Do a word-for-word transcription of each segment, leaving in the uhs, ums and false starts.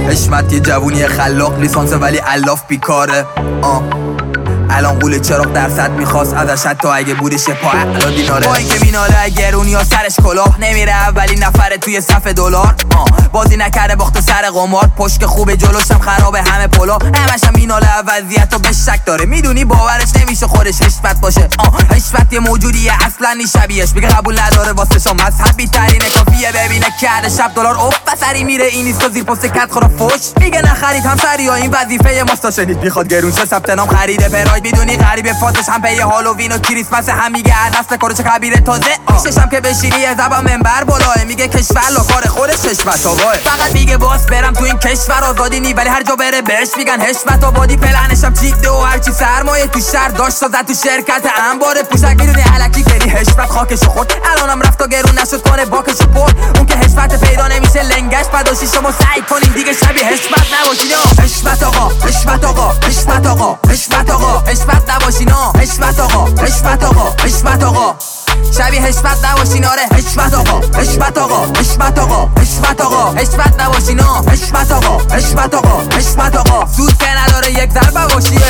حشمت یه جوونی خلاق، لیسانس ولی الاف بیکاره. آه الان قول چراغ درصد میخواست ازش حتی اگه بودش پا الان دیناره. با اینکه میناله گرونی ها سرش کلاه، نمیره اولی نفره توی صف دلار. بازی نکرده باخت سر قمار، پشت خوبه جلوشم خرابه همه پلا. همشم میناله وضعیت و به شک داره، میدونی باورش نمیشه خودش حشمت باشه. حشمت یه موجودیه اصلا نی شبیهش، بگه قبول نداره واسه شما مذهبی ترینه. کافیه ببینه کرده شب دلار اوف بسری میره این نیست و زیر پست کت خورا فوش. میگه نخرید همسری ها این وظیفه ماستا، شنید میخواد گرون شه ثبت نام خریده پراید. میدونی غریبه فازش هم پی هالووین و کریسمس هم میگه نسل کارو چه کبیره تازه. پیششم که بشینی یه زبان منبر بالاه، میگه کشور کار خودش حشمت آباه. فقط میگه باس برم تو این کشور آزادی نی، ولی هر جا بره بهش میگن حشمت آبادی. پلنشم چیده و هرچی سرمایه تو شهر داشت زد تو شرکت انبار پوشک. میدونی الکی کردی حشمت خاکشو خورد، الانم رفت و گرون نشد کنه باکشو پر. اون که حشمت پیدا نمیشه لنگش بداشی، شما سعی کنین دیگه شبیه حشمت نباشین. حشمت آقا حشمت آقا حشمت آقا حشمت آقا حشمت نباشین. حشمت آقا حشمت آقا حشمت آقا شبیه حشمت نباشین. آره حشمت آقا حشمت آقا حشمت آقا حشمت آقا حشمت نباشین. حشمت آقا حشمت آقا حشمت آقا سود که نداره یک ضربه باشیه.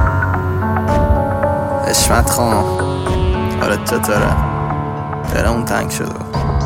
حشمت خان حالت چطوره؟ دلمون تنگ شده.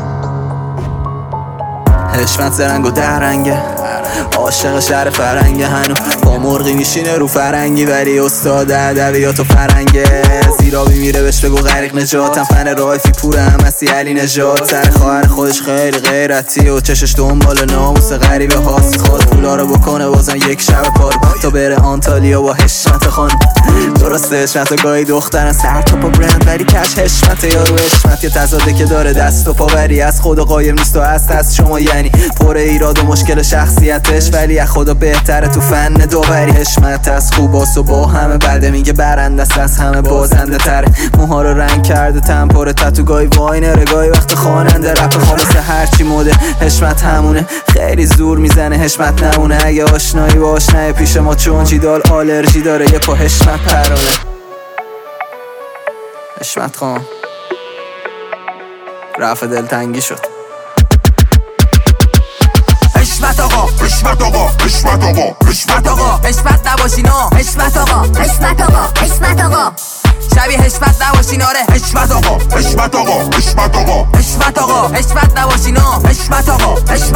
حشمت زرنگ و درنگه، عاشق شهر فرنگه، هنو با مرغی میشینه رو فرنگی، ولی استاد ادبیات و فرنگه. زیرابی میره بهش بگو غریق نجاتم، فن رایفی پوره همسی علی نجات. سر خواهر خودش خیلی غیرتی و چشش دنبال ناموس غریبه هاست. خود پولا رو بکنه بازم یک شب پار تا بره آنتالیا با حشمت خان. درسته حشمت و گاهی دخترن سر تا پا برند، ولی کش حشمت یارو. حشمت یه تضاده که داره دست و پاوری، از خدا قایم نیست و هست از شما، یعنی پر ایراد و مشکل شخصیتش، ولی از خدا بهتره تو فن داوری. حشمت از خوباس و با همه بده، میگه برنده است از همه بازنده تره. موها رو رنگ کرده تمپور تتو، گاهی واینره گاهی وقت خواننده رپ. خلاصه هرچی موده حشمت همونه، خیلی زور میزنه حشمت نمونه. اگه آشنایی با آشنای پیش ما چون جیدال آلرژی داره، یه پا حشمت پرونه. حشمت خان رفع دلتنگی شد. حشمت آقا حشمت آقا حشمت آقا حشمت آقا حشمت نباشین. حشمت آقا حشمت آقا حشمت آقا شبیه حشمت نباشین. آره حشمت آقا حشمت آقا حشمت آقا حشمت آقا حشمت نباشین. حشمت آقا